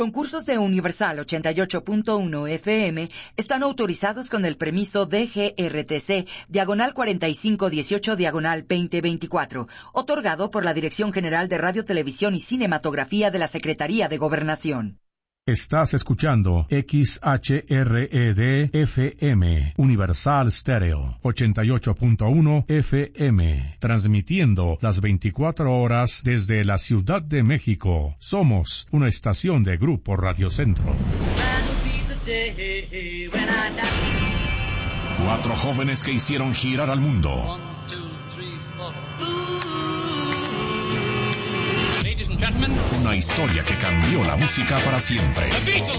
Concursos de Universal 88.1 FM están autorizados con el permiso DGRTC, diagonal 4518, diagonal 2024, otorgado por la Dirección General de Radio, Televisión y Cinematografía de la Secretaría de Gobernación. Estás escuchando XHRED-FM, Universal Stereo, 88.1 FM, transmitiendo las 24 horas desde la Ciudad de México. Somos una estación de Grupo Radio Centro. 4 jóvenes que hicieron girar al mundo. Una historia que cambió la música para siempre.